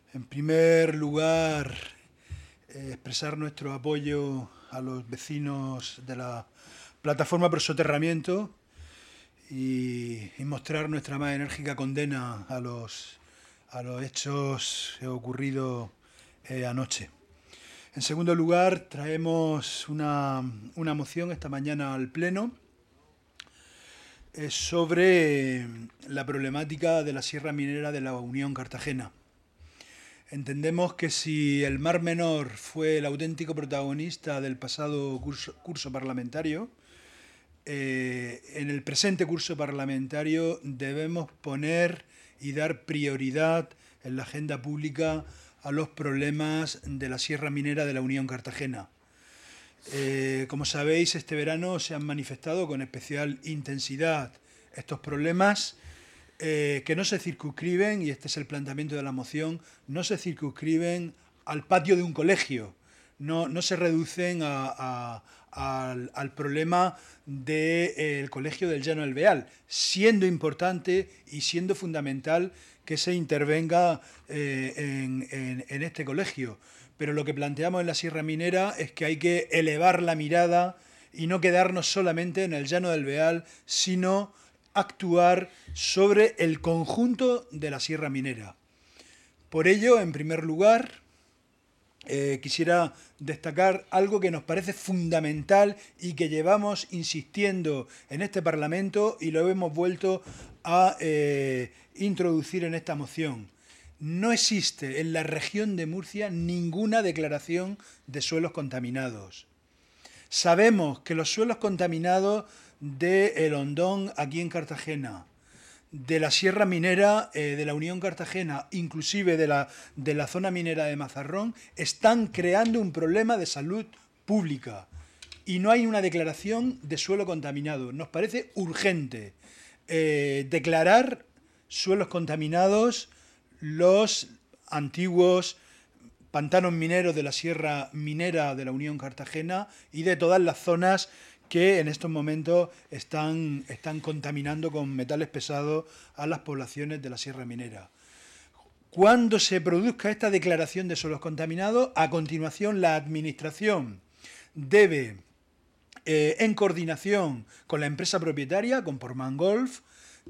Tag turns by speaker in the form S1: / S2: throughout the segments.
S1: En primer lugar, expresar nuestro apoyo a los vecinos de la plataforma por soterramiento y mostrar nuestra más enérgica condena a los hechos ocurridos anoche. En segundo lugar, traemos una moción esta mañana al Pleno sobre la problemática de la Sierra Minera de la Unión Cartagena. Entendemos que si el Mar Menor fue el auténtico protagonista del pasado curso parlamentario, en el presente curso parlamentario debemos poner y dar prioridad en la agenda pública a los problemas de la Sierra Minera de la Unión Cartagena. Como sabéis, este verano se han manifestado con especial intensidad estos problemas que no se circunscriben, y este es el planteamiento de la moción, no se circunscriben al patio de un colegio, no se reducen al problema del Colegio del Llano del Beal, siendo importante y siendo fundamental que se intervenga en este colegio. Pero lo que planteamos en la Sierra Minera es que hay que elevar la mirada y no quedarnos solamente en el Llano del Beal, sino actuar sobre el conjunto de la Sierra Minera. Por ello, en primer lugar, quisiera destacar algo que nos parece fundamental y que llevamos insistiendo en este Parlamento y lo hemos vuelto a introducir en esta moción. No existe en la región de Murcia ninguna declaración de suelos contaminados. Sabemos que los suelos contaminados de El Hondón aquí en Cartagena, de la Sierra Minera de la Unión Cartagena, inclusive de la zona minera de Mazarrón, están creando un problema de salud pública y no hay una declaración de suelo contaminado. Nos parece urgente declarar suelos contaminados los antiguos pantanos mineros de la Sierra Minera de la Unión Cartagena y de todas las zonas que en estos momentos están contaminando con metales pesados a las poblaciones de la Sierra Minera. Cuando se produzca esta declaración de suelos contaminados, a continuación la Administración debe, en coordinación con la empresa propietaria, con Portman Golf,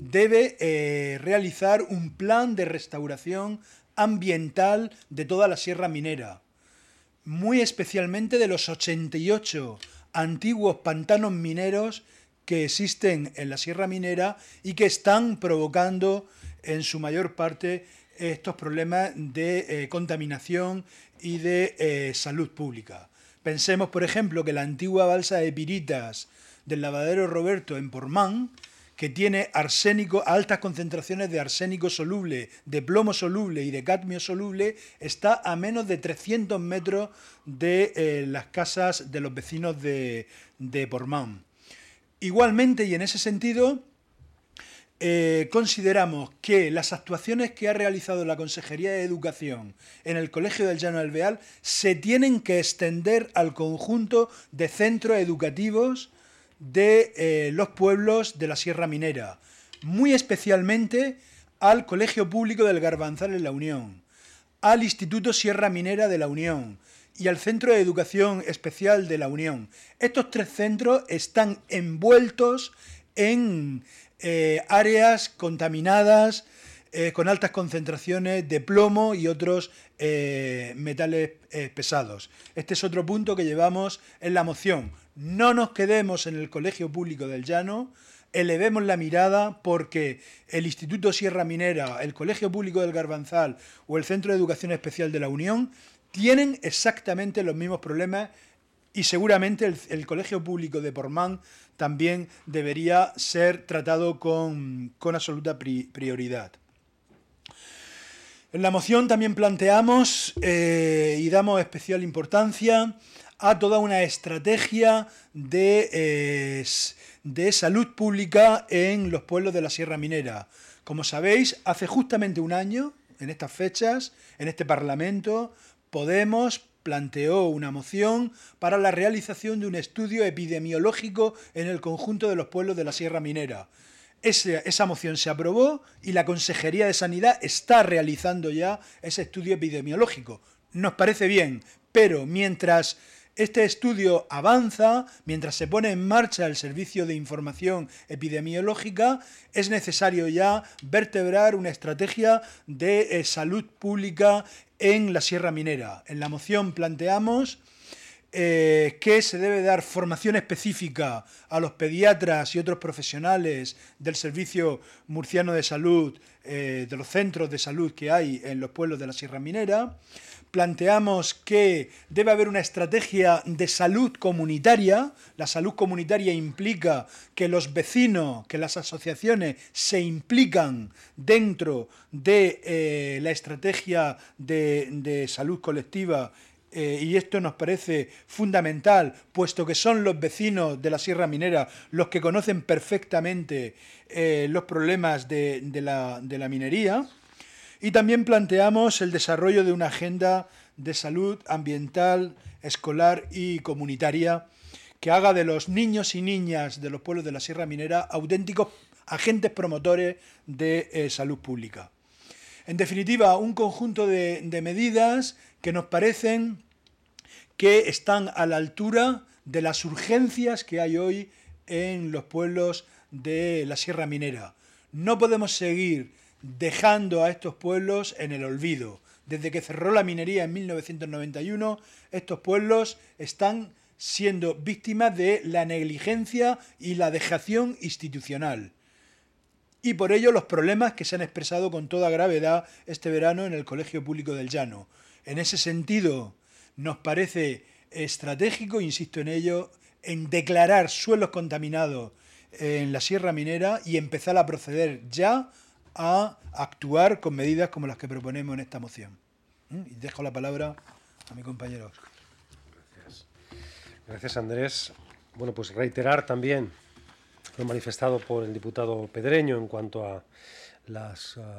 S1: debe realizar un plan de restauración ambiental de toda la Sierra Minera, muy especialmente de los 88 antiguos pantanos mineros que existen en la Sierra Minera y que están provocando en su mayor parte estos problemas de contaminación y de salud pública. Pensemos, por ejemplo, que la antigua balsa de Piritas del lavadero Roberto en Portman, que tiene arsénico, altas concentraciones de arsénico soluble, de plomo soluble y de cadmio soluble, está a menos de 300 metros de las casas de los vecinos de Portman. Igualmente, y en ese sentido, consideramos que las actuaciones que ha realizado la Consejería de Educación en el Colegio del Llano del Beal se tienen que extender al conjunto de centros educativos de los pueblos de la Sierra Minera, muy especialmente al Colegio Público del Garbanzal en la Unión, al Instituto Sierra Minera de la Unión y al Centro de Educación Especial de la Unión. Estos tres centros están envueltos en áreas contaminadas con altas concentraciones de plomo y otros metales pesados. Este es otro punto que llevamos en la moción. No nos quedemos en el Colegio Público del Llano, elevemos la mirada porque el Instituto Sierra Minera, el Colegio Público del Garbanzal o el Centro de Educación Especial de la Unión tienen exactamente los mismos problemas y seguramente el Colegio Público de Portman también debería ser tratado con absoluta prioridad. En la moción también planteamos y damos especial importancia a toda una estrategia de salud pública en los pueblos de la Sierra Minera. Como sabéis, hace justamente un año, en estas fechas, en este Parlamento, Podemos planteó una moción para la realización de un estudio epidemiológico en el conjunto de los pueblos de la Sierra Minera. Esa moción se aprobó y la Consejería de Sanidad está realizando ya ese estudio epidemiológico. Nos parece bien, pero mientras este estudio avanza, mientras se pone en marcha el servicio de información epidemiológica, es necesario ya vertebrar una estrategia de salud pública en la Sierra Minera. En la moción planteamos que se debe dar formación específica a los pediatras y otros profesionales del Servicio Murciano de Salud, de los centros de salud que hay en los pueblos de la Sierra Minera. Planteamos que debe haber una estrategia de salud comunitaria. La salud comunitaria implica que los vecinos, que las asociaciones se implican dentro de la estrategia de salud colectiva. Y esto nos parece fundamental, puesto que son los vecinos de la Sierra Minera los que conocen perfectamente los problemas de la minería. Y también planteamos el desarrollo de una agenda de salud ambiental, escolar y comunitaria que haga de los niños y niñas de los pueblos de la Sierra Minera auténticos agentes promotores de salud pública. En definitiva, un conjunto de medidas que nos parecen que están a la altura de las urgencias que hay hoy en los pueblos de la Sierra Minera. No podemos seguir dejando a estos pueblos en el olvido. Desde que cerró la minería en 1991, estos pueblos están siendo víctimas de la negligencia y la dejación institucional. Y por ello los problemas que se han expresado con toda gravedad este verano en el Colegio Público del Llano. En ese sentido, nos parece estratégico, insisto en ello, en declarar suelos contaminados en la Sierra Minera y empezar a proceder ya a actuar con medidas como las que proponemos en esta moción. Y dejo la palabra a mi compañero Óscar.
S2: Gracias. Gracias, Andrés. Bueno, pues reiterar también lo manifestado por el diputado Pedreño en cuanto a la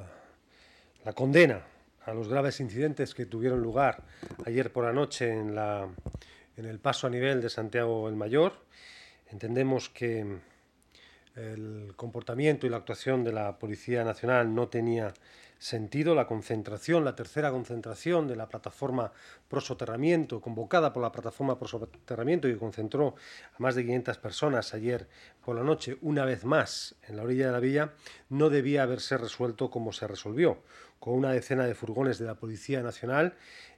S2: condena a los graves incidentes que tuvieron lugar ayer por la noche en el paso a nivel de Santiago el Mayor. Entendemos que el comportamiento y la actuación de la Policía Nacional no tenía sentido. La tercera concentración de la plataforma pro soterramiento, convocada por la plataforma pro soterramiento y que concentró a más de 500 personas ayer por la noche, una vez más en la orilla de la villa, no debía haberse resuelto como se resolvió, con una decena de furgones de la Policía Nacional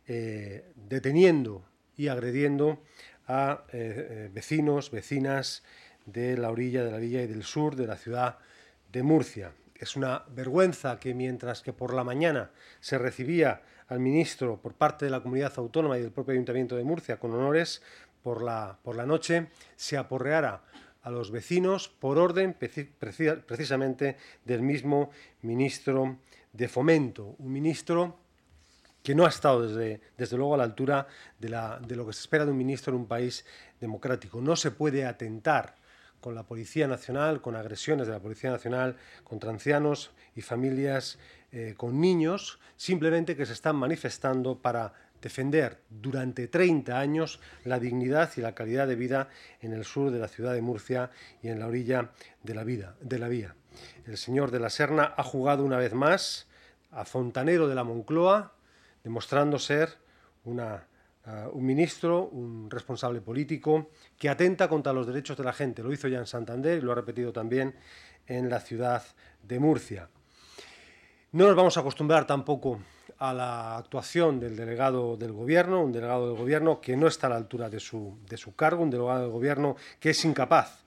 S2: deteniendo y agrediendo a vecinos, vecinas de la orilla de la villa y del sur de la ciudad de Murcia. Es una vergüenza que mientras que por la mañana se recibía al ministro por parte de la comunidad autónoma y del propio Ayuntamiento de Murcia con honores, por la noche se aporreara a los vecinos por orden precisamente del mismo ministro de Fomento, un ministro que no ha estado desde luego a la altura de lo que se espera de un ministro en un país democrático. No se puede atentar con la Policía Nacional, con agresiones de la Policía Nacional contra ancianos y familias con niños, simplemente que se están manifestando para defender durante 30 años la dignidad y la calidad de vida en el sur de la ciudad de Murcia y en la orilla de la vía. El señor de la Serna ha jugado una vez más a fontanero de la Moncloa, demostrando ser un ministro, un responsable político que atenta contra los derechos de la gente. Lo hizo ya en Santander y lo ha repetido también en la ciudad de Murcia. No nos vamos a acostumbrar tampoco a la actuación del delegado del Gobierno, un delegado del Gobierno que no está a la altura de su cargo, un delegado del Gobierno que es incapaz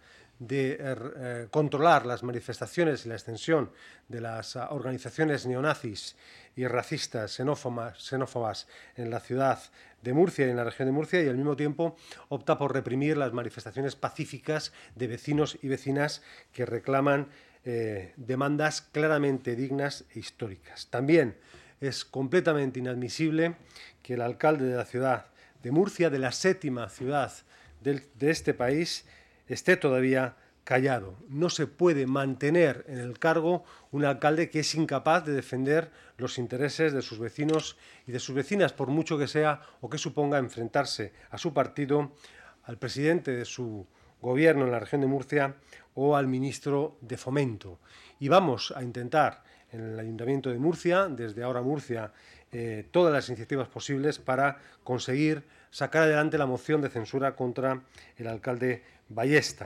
S2: de controlar las manifestaciones y la extensión de las organizaciones neonazis y racistas xenófobas en la ciudad de Murcia y en la región de Murcia, y al mismo tiempo opta por reprimir las manifestaciones pacíficas de vecinos y vecinas que reclaman demandas claramente dignas e históricas. También es completamente inadmisible que el alcalde de la ciudad de Murcia, de la 7ª ciudad de este país, esté todavía callado. No se puede mantener en el cargo un alcalde que es incapaz de defender los intereses de sus vecinos y de sus vecinas, por mucho que sea o que suponga enfrentarse a su partido, al presidente de su Gobierno en la región de Murcia o al ministro de Fomento. Y vamos a intentar en el Ayuntamiento de Murcia, desde Ahora Murcia, todas las iniciativas posibles para conseguir sacar adelante la moción de censura contra el alcalde Ballesta.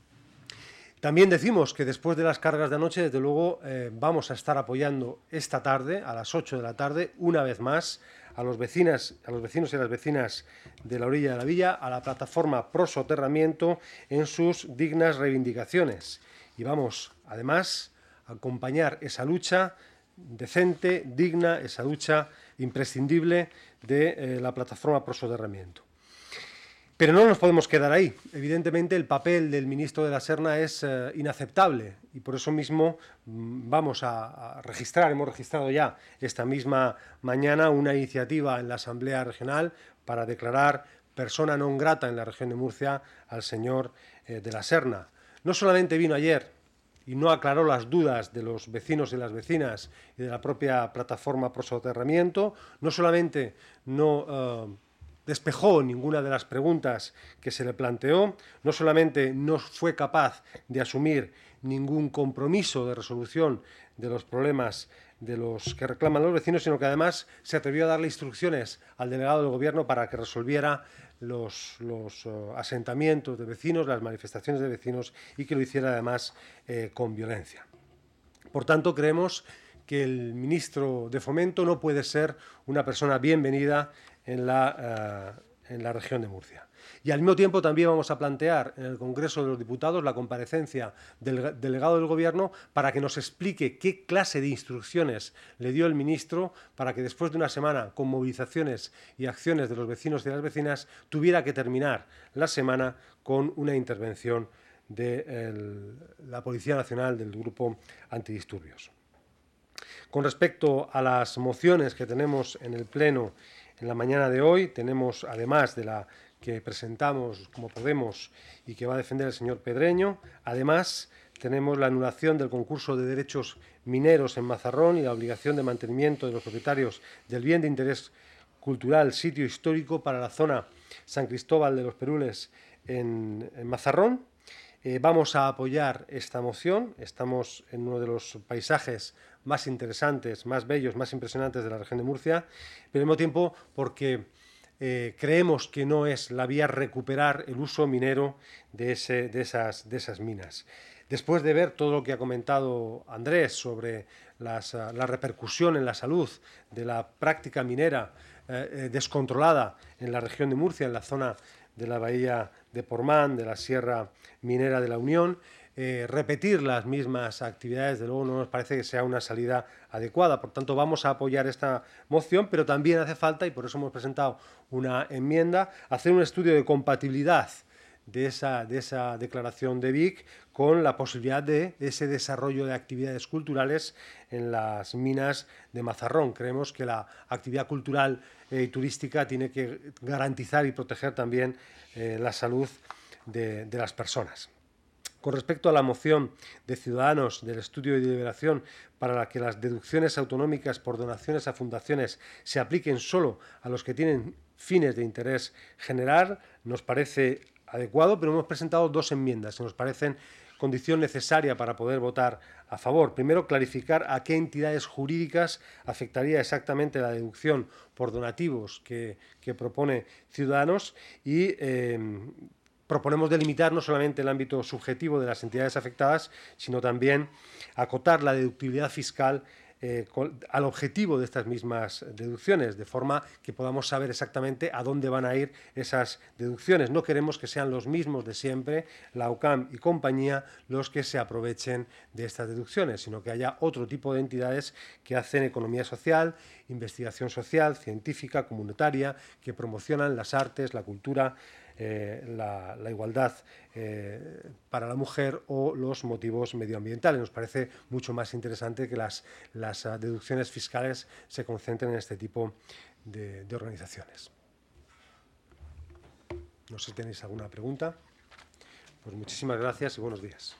S2: También decimos que después de las cargas de anoche, desde luego, vamos a estar apoyando esta tarde, a las 8 de la tarde, una vez más, a los vecinos y a las vecinas de la orilla de la villa, a la plataforma Pro Soterramiento en sus dignas reivindicaciones. Y vamos, además, a acompañar esa lucha decente, digna, esa lucha imprescindible de la plataforma Pro Soterramiento. Pero no nos podemos quedar ahí. Evidentemente, el papel del ministro de la Serna es inaceptable y por eso mismo vamos a registrar, hemos registrado ya esta misma mañana una iniciativa en la Asamblea Regional para declarar persona non grata en la región de Murcia al señor de la Serna. No solamente vino ayer y no aclaró las dudas de los vecinos y las vecinas y de la propia plataforma Pro Soterramiento, no solamente no despejó ninguna de las preguntas que se le planteó, no solamente no fue capaz de asumir ningún compromiso de resolución de los problemas de los que reclaman los vecinos, sino que además se atrevió a darle instrucciones al delegado del Gobierno para que resolviera los asentamientos de vecinos, las manifestaciones de vecinos y que lo hiciera además con violencia. Por tanto, creemos que el ministro de Fomento no puede ser una persona bienvenida en la región de Murcia. Y al mismo tiempo también vamos a plantear en el Congreso de los Diputados la comparecencia del delegado del Gobierno para que nos explique qué clase de instrucciones le dio el ministro para que después de una semana con movilizaciones y acciones de los vecinos y de las vecinas tuviera que terminar la semana con una intervención de la Policía Nacional del Grupo Antidisturbios. Con respecto a las mociones que tenemos en el Pleno en la mañana de hoy, tenemos, además de la que presentamos como Podemos y que va a defender el señor Pedreño, además tenemos la anulación del concurso de derechos mineros en Mazarrón y la obligación de mantenimiento de los propietarios del bien de interés cultural, sitio histórico para la zona San Cristóbal de los Perules en Mazarrón. Vamos a apoyar esta moción. Estamos en uno de los paisajes más interesantes, más bellos, más impresionantes de la región de Murcia, pero al mismo tiempo porque creemos que no es la vía recuperar el uso minero de esas minas. Después de ver todo lo que ha comentado Andrés sobre la repercusión en la salud de la práctica minera descontrolada en la región de Murcia, en la zona de la bahía de Portmán, de la Sierra Minera de la Unión, repetir las mismas actividades, de luego no nos parece que sea una salida adecuada. Por tanto, vamos a apoyar esta moción, pero también hace falta, y por eso hemos presentado una enmienda, hacer un estudio de compatibilidad de esa declaración de Vic con la posibilidad de ese desarrollo de actividades culturales en las minas de Mazarrón. Creemos que la actividad cultural y turística tiene que garantizar y proteger también la salud de las personas. Con respecto a la moción de Ciudadanos del estudio y deliberación para la que las deducciones autonómicas por donaciones a fundaciones se apliquen solo a los que tienen fines de interés general, nos parece adecuado, pero hemos presentado dos enmiendas que nos parecen condición necesaria para poder votar a favor. Primero, clarificar a qué entidades jurídicas afectaría exactamente la deducción por donativos que propone Ciudadanos y proponemos delimitar no solamente el ámbito subjetivo de las entidades afectadas, sino también acotar la deductibilidad fiscal al objetivo de estas mismas deducciones, de forma que podamos saber exactamente a dónde van a ir esas deducciones. No queremos que sean los mismos de siempre, la UCAM y compañía, los que se aprovechen de estas deducciones, sino que haya otro tipo de entidades que hacen economía social, investigación social, científica, comunitaria, que promocionan las artes, la cultura, la igualdad para la mujer o los motivos medioambientales. Nos parece mucho más interesante que las deducciones fiscales se concentren en este tipo de organizaciones. No sé si tenéis alguna pregunta. Pues muchísimas gracias y buenos días.